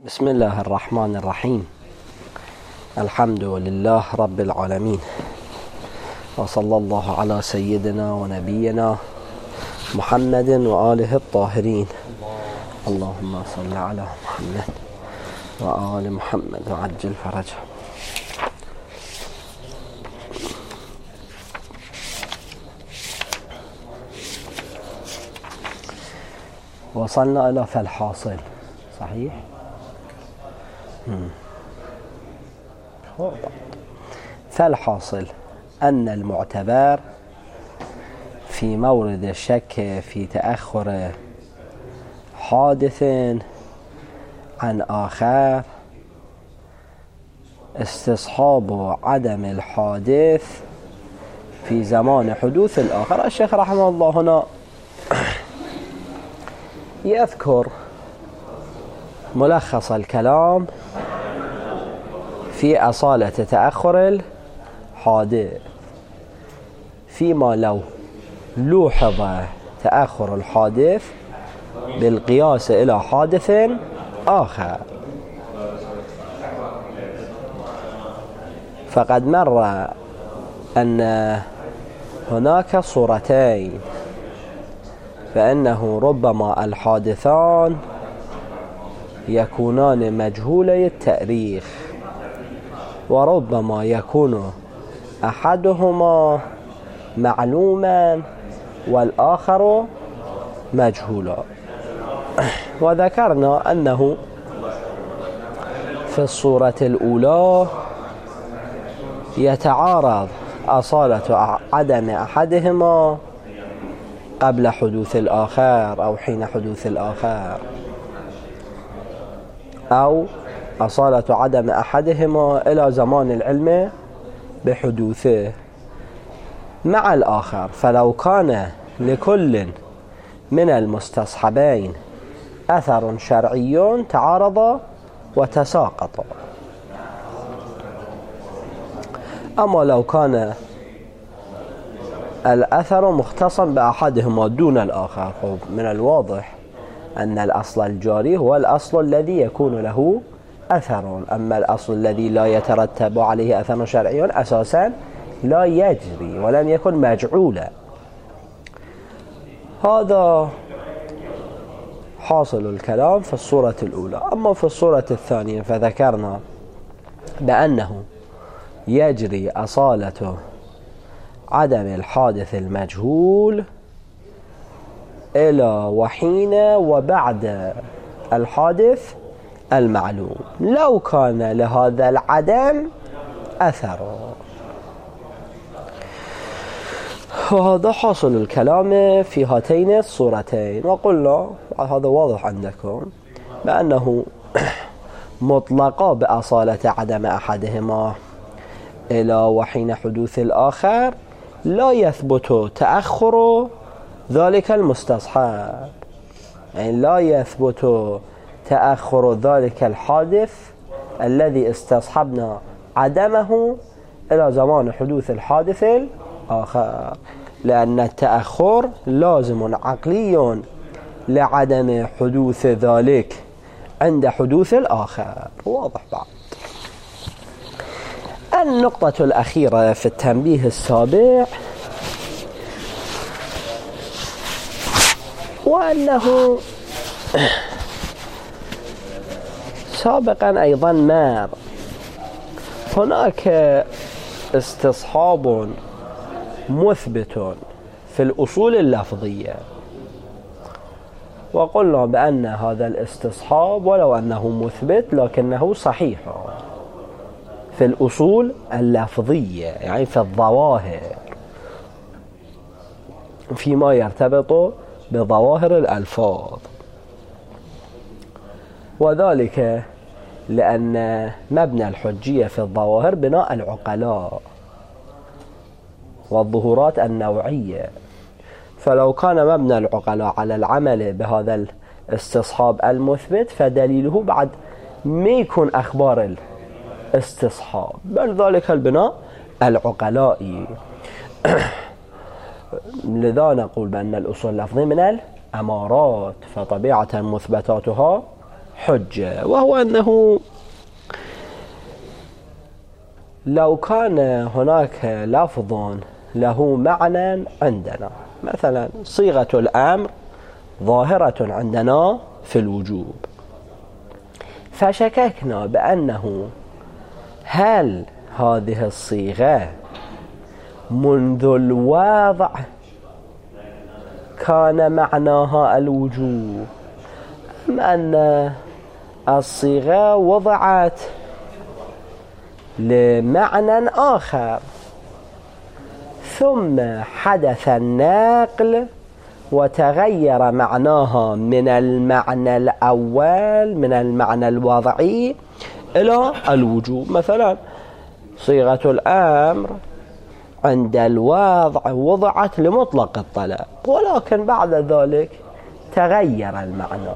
بسم الله الرحمن الرحيم. الحمد لله رب العالمين، وصلى الله على سيدنا ونبينا محمد وآله الطاهرين. اللهم صل على محمد وآل محمد وعجل فرجه. وصلنا إلى فالحاصل، صحيح؟ فالحاصل أن المعتبر في مورد الشك في تأخر حادث عن آخر استصحاب عدم الحادث في زمان حدوث الآخر. الشيخ رحمه الله هنا يذكر ملخص الكلام في أصالة تأخر الحادث، فيما لو لوحظ تأخر الحادث بالقياس إلى حادث آخر. فقد مر أن هناك صورتين، فإنه ربما الحادثان يكونان مجهولي التاريخ، وربما يكون أحدهما معلوما والآخر مجهولا. وذكرنا أنه في الصورة الأولى يتعارض أصالة عدم أحدهما قبل حدوث الآخر أو حين حدوث الآخر، أو أصالة عدم أحدهما إلى زمان العلم بحدوثه مع الآخر. فلو كان لكل من المستصحبين أثر شرعي تعارض وتساقط. أما لو كان الأثر مختصا بأحدهما دون الآخر، من الواضح أن الأصل الجاري هو الأصل الذي يكون له أثر، أما الأصل الذي لا يترتب عليه أثر شرعي أساسا لا يجري ولم يكن مجعولا. هذا حاصل الكلام في الصورة الأولى. أما في الصورة الثانية فذكرنا بأنه يجري أصالة عدم الحادث المجهول إلى وحين وبعد الحادث المعلوم لو كان لهذا العدم أثر. وهذا حاصل الكلام في هاتين الصورتين. وقلنا هذا واضح عندكم بأنه مطلقا بأصالة عدم أحدهما إلى وحين حدوث الآخر لا يثبت تأخر ذلك المستصحب، يعني لا يثبت تأخر ذلك الحادث الذي استصحبنا عدمه إلى زمان حدوث الحادث الآخر، لأن التأخر لازم عقلي لعدم حدوث ذلك عند حدوث الآخر. واضح بعد. النقطة الأخيرة في التنبيه السابع، وأنه سابقا أيضا مر هناك استصحاب مثبت في الأصول اللفظية، وقلنا بأن هذا الاستصحاب ولو أنه مثبت لكنه صحيح في الأصول اللفظية، يعني في الظواهر، فيما يرتبط بظواهر الألفاظ. وذلك لأن مبنى الحجية في الظواهر بناء العقلاء والظهورات النوعية. فلو كان مبنى العقلاء على العمل بهذا الاستصحاب المثبت فدليله بعد ما يكون أخبار الاستصحاب، بل ذلك البناء العقلائي. لذا نقول بأن الأصول اللفظية من الأمارات، فطبيعة مثبتاتها حجة، وهو أنه لو كان هناك لفظ له معنى عندنا، مثلا صيغة الأمر ظاهرة عندنا في الوجوب، فشككنا بأنه هل هذه الصيغة منذ الوضع كان معناها الوجوب، أم أن الصيغة وضعت لمعنى آخر ثم حدث النقل وتغير معناها من المعنى الأول من المعنى الوضعي إلى الوجوب. مثلا صيغة الأمر عند الوضع وضعت لمطلق الطلب، ولكن بعد ذلك تغير المعنى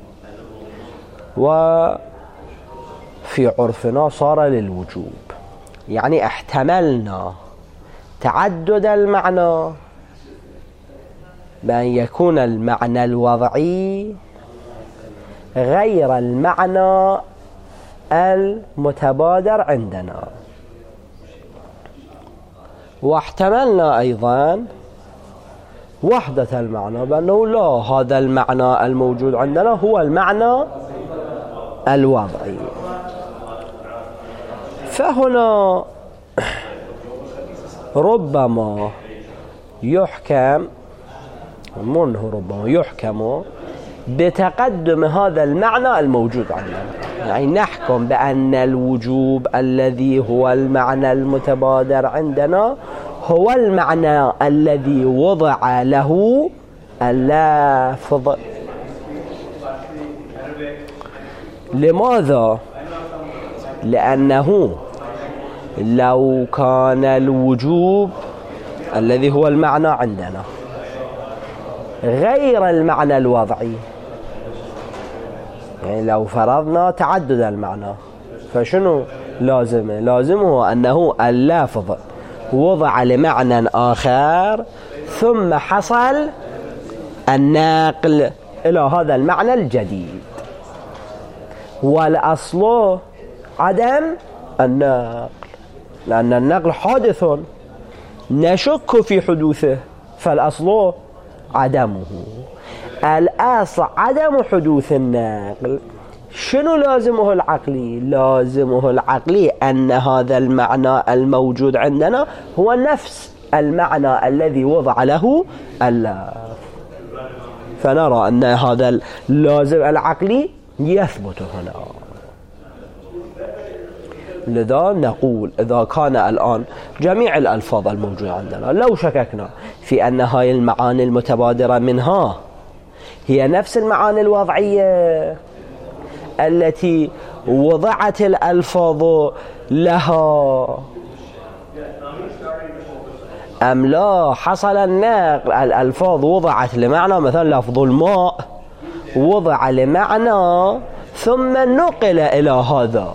وفي عرفنا صار للوجوب، يعني احتملنا تعدد المعنى بأن يكون المعنى الوضعي غير المعنى المتبادر عندنا، واحتملنا أيضا وحدة المعنى بأنه لا، هذا المعنى الموجود عندنا هو المعنى الوضعي. فهنا ربما يحكم بتقدم هذا المعنى الموجود عندنا، يعني نحكم بأن الوجوب الذي هو المعنى المتبادر عندنا هو المعنى الذي وضع له اللفظ. لماذا؟ لأنه لو كان الوجوب الذي هو المعنى عندنا غير المعنى الوضعي، يعني لو فرضنا تعدد المعنى، فشنو لازمه؟ لازمه أنه اللفظ وضع لمعنى آخر ثم حصل النقل إلى هذا المعنى الجديد، والأصل عدم النقل، لأن النقل حادث نشك في حدوثه، فالأصل عدمه. الأصل عدم حدوث النقل، شنو لازمه العقلي؟ لازمه العقلي أن هذا المعنى الموجود عندنا هو نفس المعنى الذي وضع له اللفظ، فنرى أن هذا اللازم العقلي يثبت هنا. لذا نقول إذا كان الآن جميع الألفاظ الموجودة عندنا لو شككنا في أن هاي المعاني المتبادرة منها هي نفس المعاني الوضعية التي وضعت الألفاظ لها أم لا، حصل النقل، الألفاظ وضعت لمعنى، مثلا لفظ الماء وضع لمعنى ثم نقل إلى هذا،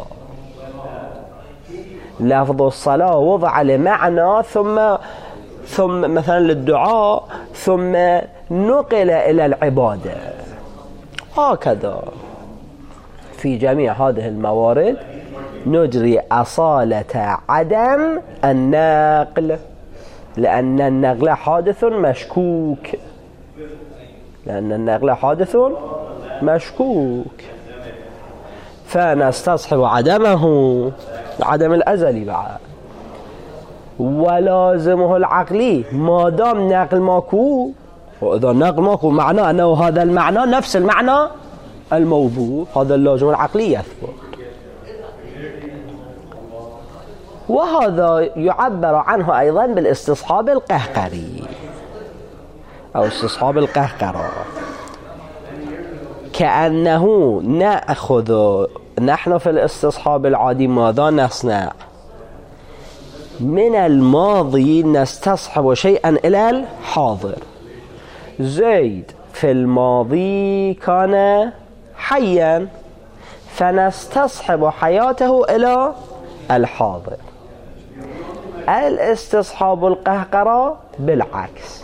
لفظ الصلاة وضع لمعنى ثم مثلا للدعاء ثم نقل إلى العبادة. هكذا في جميع هذه الموارد نجري أصالة عدم النقل، لأن النقل حادث مشكوك، فنستصحب عدمه، عدم الأزلي بعد، ولازمه العقلي ما دام نقل ماكو، وإذا نقل ماكو معناه أنه هذا المعنى نفس المعنى الموضوع، هذا اللازم العقلي يثبت. وهذا يعبر عنه أيضا بالاستصحاب القهقري أو استصحاب القهقرة، كأنه نأخذ نحن في الاستصحاب العادي ماذا نصنع؟ من الماضي نستصحب شيئا إلى الحاضر. زيد في الماضي كان حيا فنستصحب حياته إلى الحاضر. الاستصحاب القهقرة بالعكس،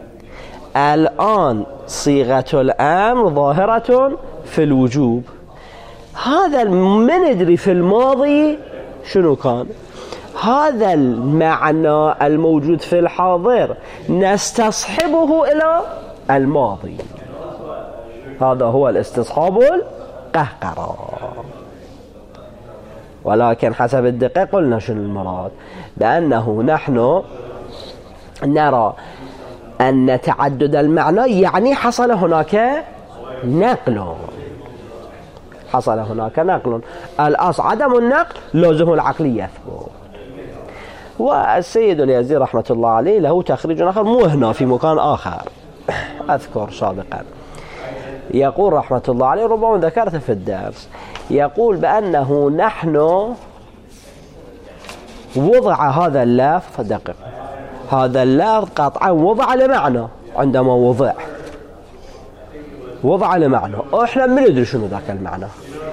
الآن صيغة الأمر ظاهرة في الوجوب، هذا ما ندري في الماضي شنو كان. هذا المعنى الموجود في الحاضر نستصحبه إلى الماضي، هذا هو الاستصحاب القهقرة. ولكن حسب الدقة قلنا شنو المراد، بأنه نحن نرى أن تعدد المعنى يعني حصل هناك نقل، حصل هناك نقل. الأصل عدم النقل لازم العقل يثبت. والسيد اليزيد رحمة الله عليه له تخريج آخر مو هنا، في مكان آخر أذكر سابقا، يقول رحمة الله عليه، ربما ذكرت في الدرس، يقول بأنه نحن وضع هذا اللفظ، دقق، هذا اللفظ قطعا وضع لمعنى، عندما وضع لمعنى، احنا ما ندري شنو ذاك المعنى،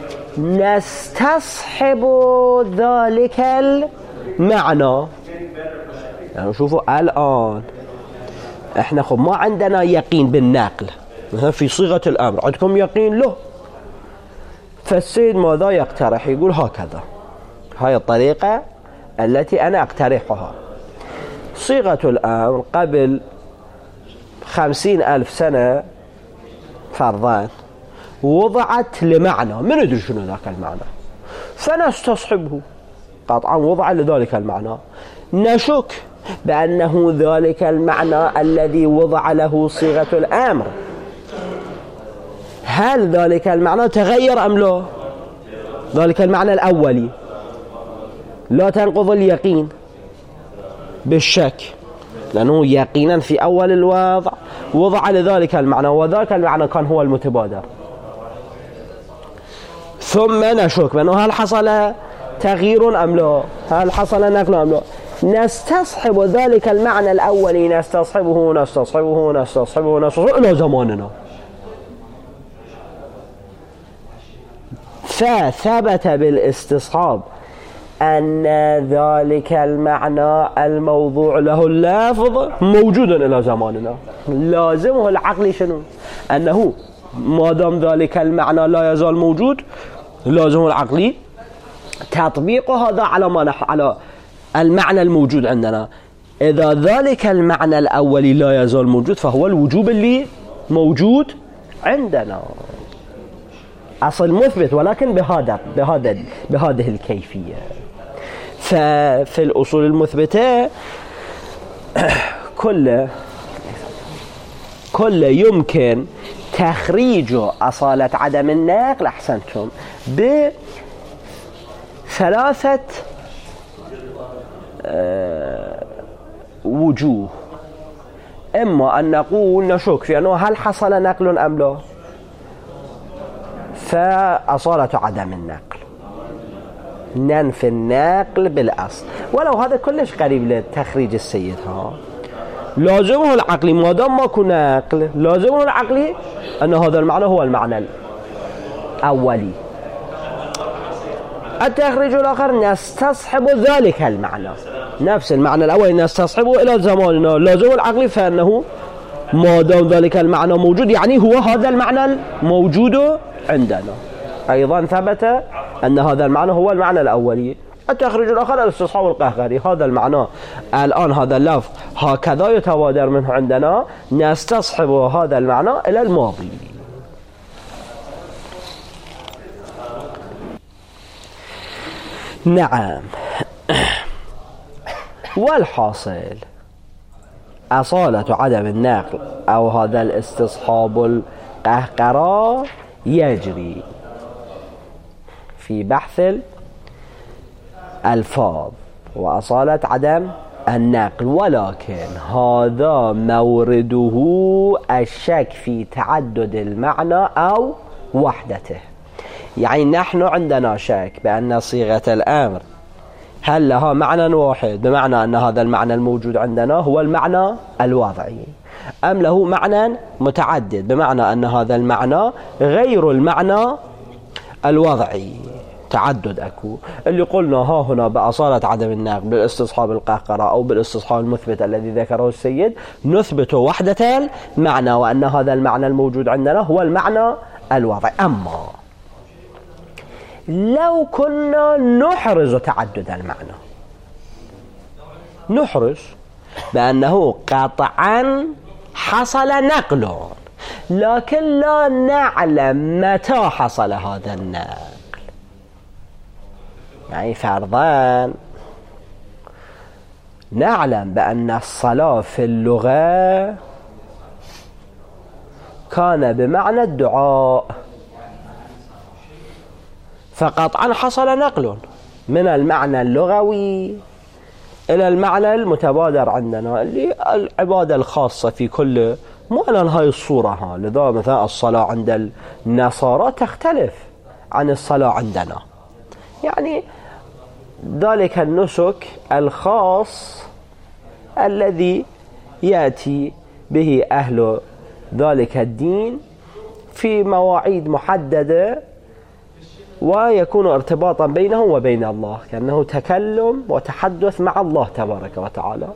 نستصحب ذلك المعنى. يعني شوفوا الآن احنا خب ما عندنا يقين بالنقل في صيغة الأمر، عندكم يقين له. فالسيد ماذا يقترح؟ يقول هكذا، هاي الطريقة التي أنا أقترحها. صيغة الأمر قبل 50,000 سنة فرضان وضعت لمعنى، ما ندري شنو ذاك المعنى، فنستصحبه، قطعا وضع لذلك المعنى. نشك بأنه ذلك المعنى الذي وضع له صيغة الأمر، هل ذلك المعنى تغير أم لا؟ ذلك المعنى الأولي لا تنقض اليقين بالشك، لأنه يقينا في أول الوضع وضع لذلك المعنى، وذلك المعنى كان هو المتبادر. ثم نشك بأنه هل حصل تغيير أم لا، هل حصل نقل أم لا. نستصحب ذلك المعنى الأولي، نستصحبه إلى زماننا، فثبت بالاستصحاب أن ذلك المعنى الموضوع له اللفظ موجود إلى زماننا. لازمه العقل شنو؟ أنه ما دام ذلك المعنى لا يزال موجود، لازمه العقل تطبيق هذا على المعنى الموجود عندنا. إذا ذلك المعنى الأولي لا يزال موجود، فهو الوجوب اللي موجود عندنا، أصل مثبت، ولكن بهذه الكيفية. ففي الأصول المثبتة كل يمكن تخريج أصالة عدم النقل، أحسنتم، بثلاثة وجوه. إما أن نقول نشك في أنه هل حصل نقل أم لا، فأصالة عدم النقل، ننفي النقل بالأصل، ولو هذا كلش قريب لتخريج السيد. لازمه العقلي ما دام ماكو نقل، لازمه العقلي أن هذا المعنى هو المعنى الأولي. التخريج الآخر نستصحب ذلك المعنى، نفس المعنى الأولي نستصحبه إلى زماننا، لازم العقلي فإنه ما دام ذلك المعنى موجود، يعني هو هذا المعنى الموجود عندنا. أيضا ثبت أن هذا المعنى هو المعنى الأولي. التخريج الآخر الاستصحاب القهقري، هذا المعنى الآن هذا اللفظ هكذا يتبادر منه عندنا، نستصحب هذا المعنى إلى الماضي. نعم. والحاصل أصالة عدم النقل أو هذا الاستصحاب القهقرة يجري في بحث الألفاظ وأصالة عدم النقل، ولكن هذا مورده الشك في تعدد المعنى أو وحدته. يعني نحن عندنا شك بأن صيغة الأمر هل لها معنى واحد، بمعنى أن هذا المعنى الموجود عندنا هو المعنى الوضعي، أم له معنى متعدد، بمعنى أن هذا المعنى غير المعنى الوضعي، تعدد أكو. اللي قلنا ها هنا بأصالة عدم النقل بالاستصحاب القهقرة أو بالاستصحاب المثبت الذي ذكره السيد، نثبت وحدة المعنى وأن هذا المعنى الموجود عندنا هو المعنى الوضعي. أما لو كنا نحرز تعدد المعنى، نحرز بأنه قطعا حصل نقل، لكن لا نعلم متى حصل هذا النقل. يعني فرضا نعلم بأن الصلاة في اللغة كان بمعنى الدعاء، فقطعا حصل نقل من المعنى اللغوي إلى المعنى المتبادر عندنا اللي العبادة الخاصة في كل مو على هاي الصورة. لذا مثلا الصلاة عند النصارى تختلف عن الصلاة عندنا، يعني ذلك النسك الخاص الذي يأتي به أهل ذلك الدين في مواعيد محددة، ويكون ارتباطا بينه وبين الله، كأنه تكلم وتحدث مع الله تبارك وتعالى.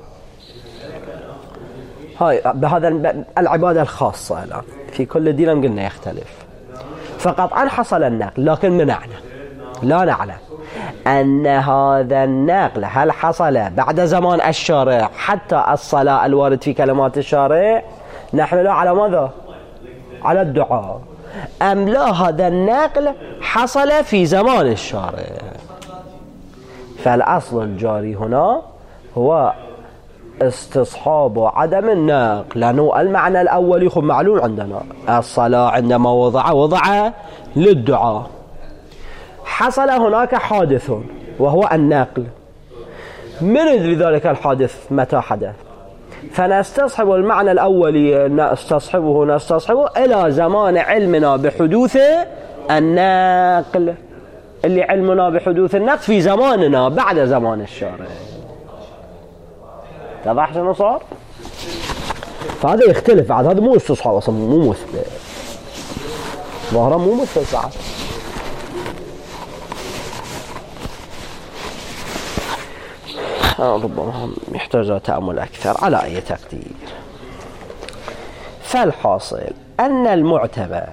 هاي بهذا العبادة الخاصة الآن في كل دين قلنا يختلف. فقطعا حصل النقل، لكن من نعلم لا نعلم أن هذا النقل هل حصل بعد زمان الشارع حتى الصلاة الوارد في كلمات الشارع نحمله على ماذا؟ على الدعاء، أم لا هذا النقل حصل في زمان الشارع. فالأصل الجاري هنا هو استصحاب عدم النقل، لأنه المعنى الأول يكون معلوم عندنا. الصلاة عندما وضع للدعاء، حصل هناك حادث وهو النقل، من ندري ذلك الحادث متى حدث، فنستصحب المعنى الأولي نستصحبه إلى زمان علمنا بحدوث النقل، اللي علمنا بحدوث النقل في زماننا بعد زمان الشارع. اتضح شنو صار؟ فهذا يختلف بعد، هذا مو استصحاب اصلا، مو مثبت، ظاهرا مو مثبت بعد. ربما يحتاج تأمل أكثر على أي تقدير. فالحاصل أن المعتبر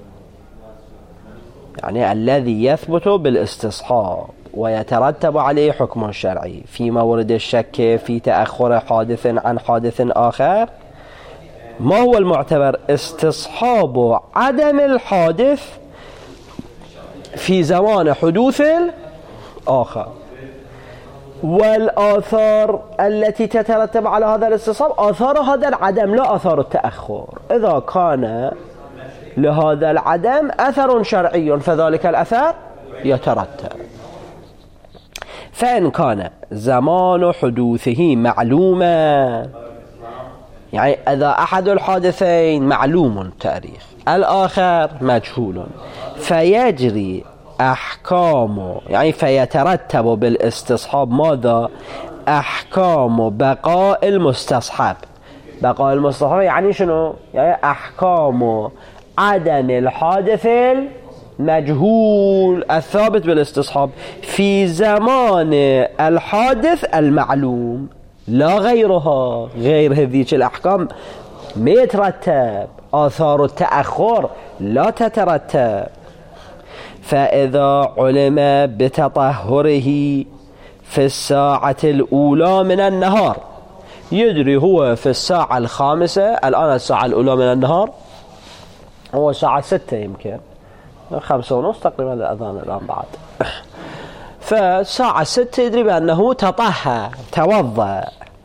يعني الذي يثبت بالاستصحاب ويترتب عليه حكم شرعي في مورد الشك في تأخر حادث عن حادث آخر، ما هو المعتبر؟ استصحاب عدم الحادث في زمان حدوث الآخر، والآثار التي تترتب على هذا الاستصحاب آثار هذا العدم لا آثار التأخر. إذا كان لهذا العدم أثر شرعي فذلك الأثر يترتب. فإن كان زمان حدوثه معلوما، يعني إذا أحد الحادثين معلوم التاريخ الآخر مجهول، فيجري أحكام، يعني فيترتب بالاستصحاب ماذا؟ أحكام بقاء المستصحب. بقاء المستصحب يعني شنو؟ يعني أحكام عدم الحادث المجهول الثابت بالاستصحاب في زمان الحادث المعلوم، لا غيرها. غير هذيك الأحكام ما يترتب، آثار التأخر لا تترتب. فإذا علم بتطهره في الساعة الأولى من النهار، يدري هو في الساعة الخامسة، الآن الساعة الأولى من النهار هو الساعة 6 يمكن 5:30 تقريبا الأذان الآن بعد. فالساعة 6 يدري بأنه تطهر توضأ،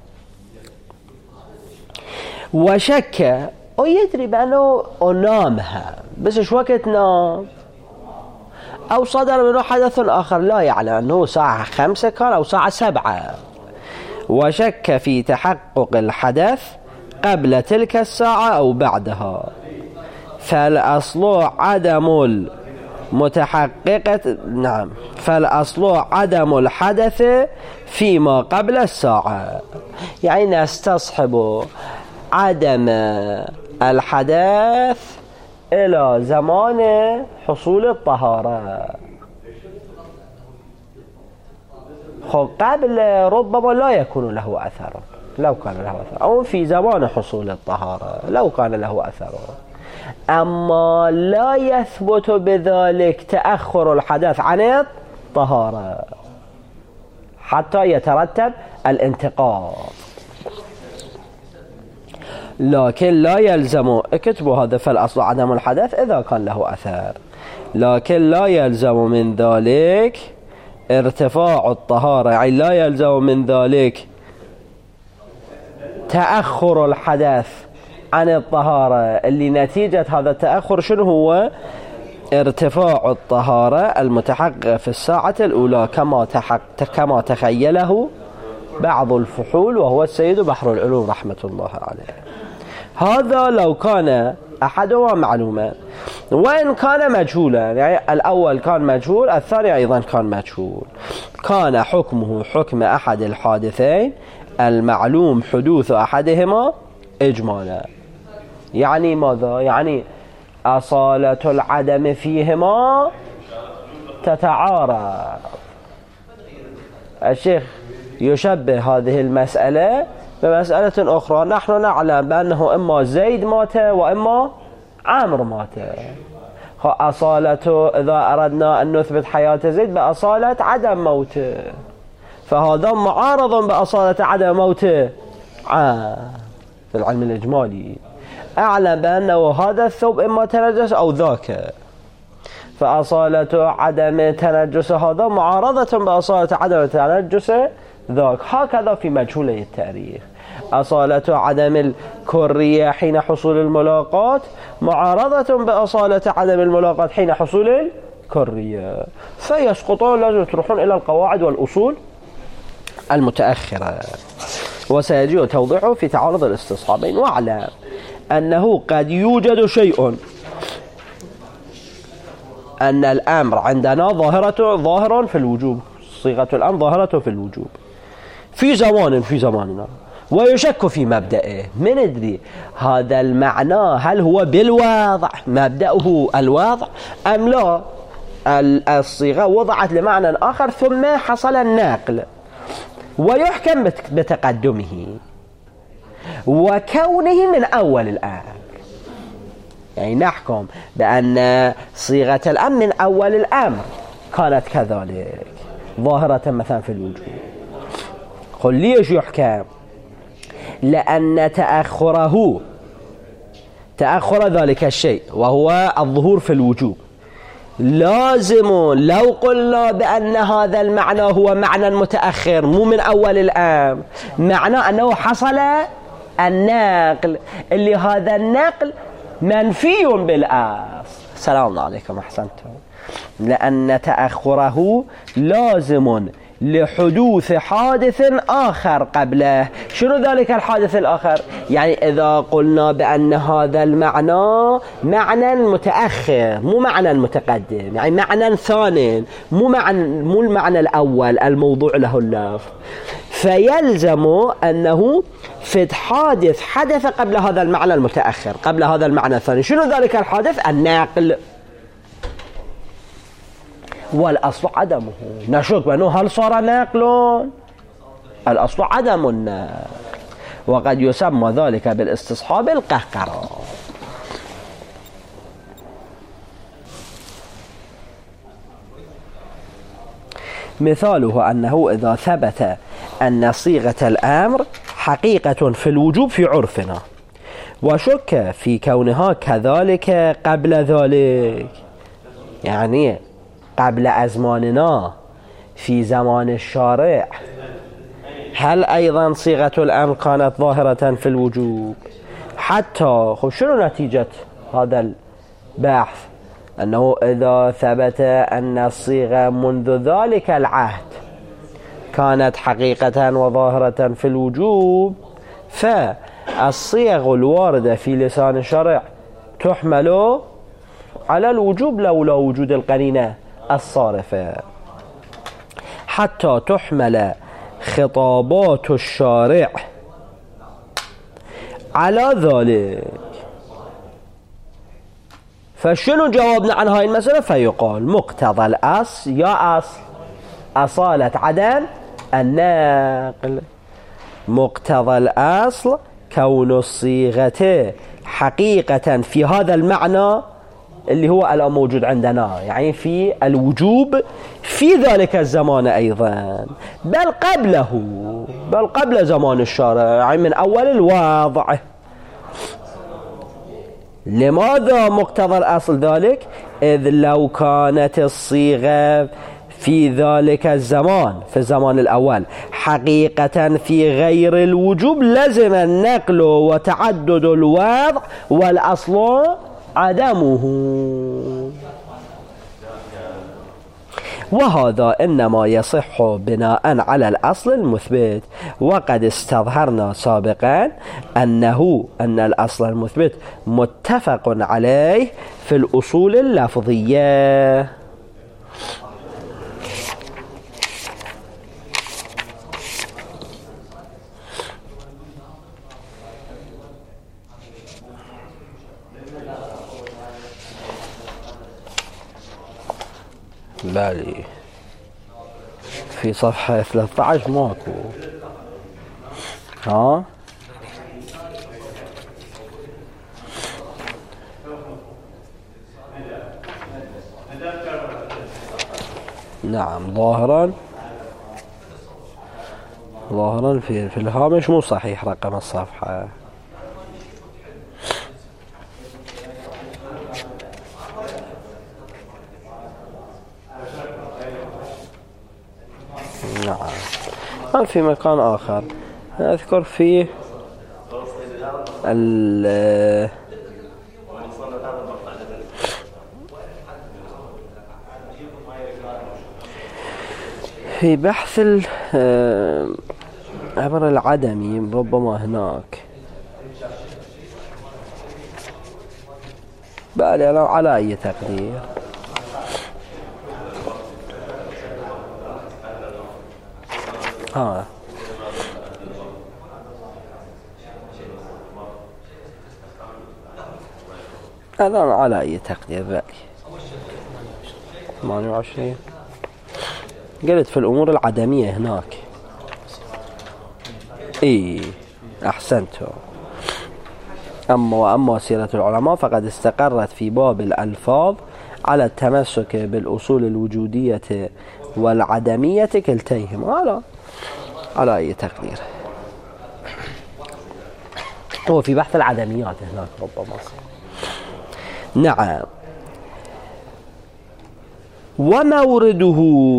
وشك ويدري بأنه نامها، بس شو وقت نام، أو صدر منه حدث آخر لا يعلم أنه ساعة 5 كان أو ساعة 7، وشك في تحقق الحدث قبل تلك الساعة أو بعدها، فالأصل عدم المتحققة، نعم، فالأصل عدم الحدث فيما قبل الساعة. يعني نستصحب عدم الحدث إلى زمان حصول الطهارة. قبل ربما لا يكون له أثر، لو كان له أثر، أو في زمان حصول الطهارة لو كان له أثر. أما لا يثبت بذلك تأخر الحدث عن الطهارة حتى يترتب الانتقاض. لكن لا يلزم، اكتبوا هذا، فالأصل عدم الحدث إذا كان له أثر، لكن لا يلزم من ذلك ارتفاع الطهارة، يعني لا يلزم من ذلك تأخر الحدث عن الطهارة، اللي نتيجة هذا التأخر شنو هو؟ ارتفاع الطهارة المتحقق في الساعة الأولى كما تخيله بعض الفحول، وهو السيد بحر العلوم رحمة الله عليه. هذا لو كان أحدهما معلوما، وإن كان مجهولا، يعني الأول كان مجهول، الثاني أيضا كان مجهول، كان حكمه حكم أحد الحادثين المعلوم حدوث أحدهما إجمالا. يعني ماذا؟ يعني أصالة العدم فيهما تتعارض. الشيخ يشبه هذه المسألة بمسألة أخرى. نحن نعلم بأنه إما زيد مات وإما عامر مات. أصالته إذا أردنا أن نثبت حياة زيد بأصالة عدم موته، فهذا معارض بأصالة عدم موته في العلم الإجمالي. أعلم بأنه هذا الثوب إما تنجس أو ذاك، فأصالة عدم تنجس هذا معارضة بأصالة عدم تنجس ذاك. هكذا في مجهولي التاريخ، أصالة عدم الكرية حين حصول الملاقات معارضة بأصالة عدم الملاقات حين حصول الكرية، فيسقطون، لازم تروحون إلى القواعد والأصول المتأخرة، وسيجي توضيحه في تعارض الاستصحابين. واعلم أنه قد يوجد شيء، أن الأمر عندنا ظاهر في الوجوب، صيغة الأمر ظاهرة في الوجوب في زماننا، ويشك في مبدأه. من ندري هذا المعنى هل هو بالوضع، مبدأه الوضع أم لا؟ الصيغة وضعت لمعنى آخر ثم حصل النقل، ويحكم بتقدمه وكونه من أول الأمر. يعني نحكم بأن صيغة الأمر من أول الأمر كانت كذلك ظاهرة مثلا في الوجوب. قل ليش يحكم؟ لأن تأخر ذلك الشيء وهو الظهور في الوجوب لازم. لو قلنا بأن هذا المعنى هو معنى متأخر مو من أول الأمر، معنى أنه حصل النقل، اللي هذا النقل منفي بالأصل. السلام عليكم، أحسنتم. لأن تأخره لازم لحدوث حادث آخر قبله. شنو ذلك الحادث الآخر؟ يعني إذا قلنا بأن هذا المعنى معنى متأخر مو معنى متقدم، يعني معنى ثاني مو المعنى الأول الموضوع له اللفظ، فيلزم أنه في حادث حدث قبل هذا المعنى المتأخر، قبل هذا المعنى الثاني. شنو ذلك الحادث؟ النقل، والأصل عدمه. نشك بأنه هل صار نقل؟ الأصل عدم النقل، وقد يسمى ذلك بالاستصحاب القهقرة. مثاله أنه إذا ثبت أن صيغة الأمر حقيقة في الوجوب في عرفنا، وشك في كونها كذلك قبل ذلك، يعني قبل أزماننا في زمان الشارع، هل أيضا صيغة الأمر كانت ظاهرة في الوجوب؟ حتى شنو نتيجة هذا البحث؟ أنه إذا ثبت أن الصيغة منذ ذلك العهد كانت حقيقة وظاهرة في الوجوب، فالصيغ الواردة في لسان الشرع تحمل على الوجوب لولا وجود القرينة الصارفة، حتى تحمل خطابات الشارع على ذلك. فشنو جوابنا عن هاي المسألة؟ فيقال مقتضى الأصل يا أصل أصالة عدم النقل. مقتضى الأصل كون الصيغة حقيقة في هذا المعنى اللي هو الآن موجود عندنا، يعني في الوجوب في ذلك الزمان أيضا، بل قبل زمان الشارع، يعني من أول الوضع. لماذا مقتضى الأصل ذلك؟ إذ لو كانت الصيغة في ذلك الزمان، في الزمان الأول، حقيقة في غير الوجوب، لزم النقل وتعدد الوضع والأصل عدمه. وهذا إنما يصح بناء على الأصل المثبت، وقد استظهرنا سابقا أن الأصل المثبت متفق عليه في الأصول اللفظية. بالي في صفحة 13 ماكو. ها نعم، ظاهرا في الهامش مو صحيح رقم الصفحة. نعم، في مكان آخر أذكر فيه في بحث عبر العدمي، ربما هناك. بالي أنا على أي تقدير. أنا على أي تقدير بالي 28 قلت في الأمور العدمية هناك. أحسنتوا. وأما سيرة العلماء فقد استقرت في باب الألفاظ على التمسك بالأصول الوجودية والعدمية كلتيهما على أي تقدير. هو في بحث العدميات هناك ربما. نعم. ومورده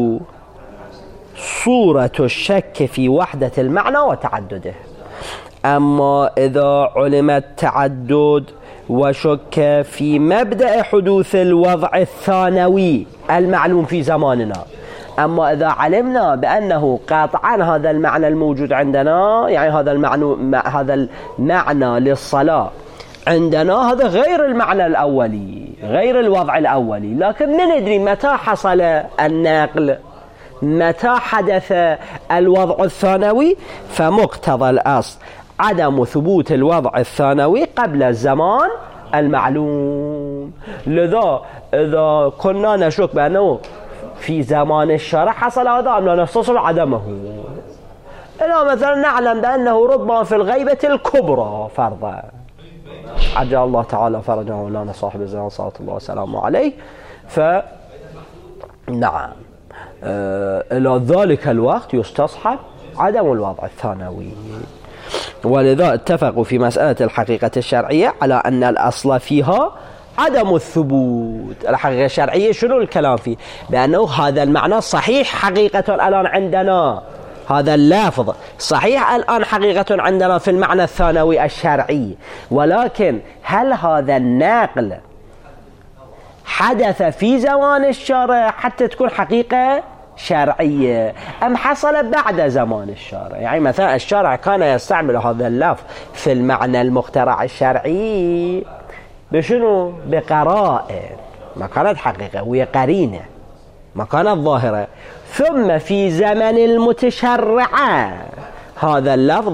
صورة الشك في وحدة المعنى وتعدده. أما إذا علم التعدد وشك في مبدأ حدوث الوضع الثانوي المعلوم في زماننا، أما إذا علمنا بأنه قاطعا هذا المعنى الموجود عندنا، يعني هذا المعنى للصلاة عندنا هذا غير المعنى الأولي، غير الوضع الأولي، لكن من ندري متى حصل النقل، متى حدث الوضع الثانوي، فمقتضى الأصل عدم ثبوت الوضع الثانوي قبل الزمان المعلوم. لذا إذا كنا نشك بأنه في زمان الشرع حصل هذا، أننا نستصل عدمه. إذا مثلا نعلم بأنه ربما في الغيبة الكبرى فرضا، عجل الله تعالى فرجه مولانا صاحب الزمان صلى الله وسلامه عليه، فنعم إلى ذلك الوقت يستصحب عدم الوضع الثانوي. ولذا اتفقوا في مسألة الحقيقة الشرعية على أن الأصل فيها عدم الثبوت. الحقيقة الشرعية شنو الكلام فيه؟ بأنه هذا المعنى صحيح حقيقة الآن عندنا، هذا اللفظ صحيح الآن حقيقة عندنا في المعنى الثانوي الشرعي، ولكن هل هذا النقل حدث في زمان الشارع حتى تكون حقيقة شرعية، أم حصل بعد زمان الشارع؟ يعني مثلا الشارع كان يستعمل هذا اللفظ في المعنى المخترع الشرعي بشنو؟ بقرائن، ما كانت حقيقة، وهي قرينة، ما كانت ظاهرة. ثم في زمن المتشرع هذا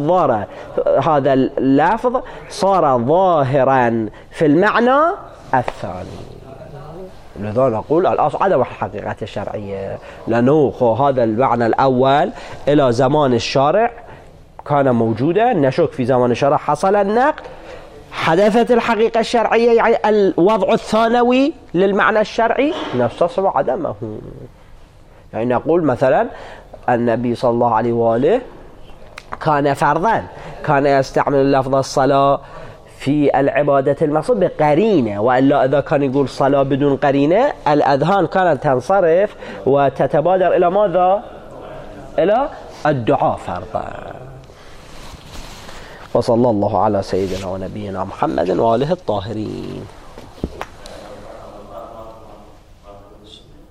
اللفظ صار ظاهرا في المعنى الثاني. لذا نقول الأصل عدم الحقيقة الشرعية، لأنه هذا المعنى الأول إلى زمان الشارع كان موجودا، نشك في زمان الشارع حصل النقل، حدثت الحقيقة الشرعية يعني الوضع الثانوي للمعنى الشرعي نستصحب عدمه. يعني نقول مثلا النبي صلى الله عليه وآله كان فرضا، كان يستعمل لفظ الصلاة في العبادة المقصود بقرينة، وإلا إذا كان يقول صلاة بدون قرينة الأذهان كانت تنصرف وتتبادر إلى ماذا؟ إلى الدعاء فرضا. وصلى الله على سيدنا ونبينا محمد وآله الطاهرين.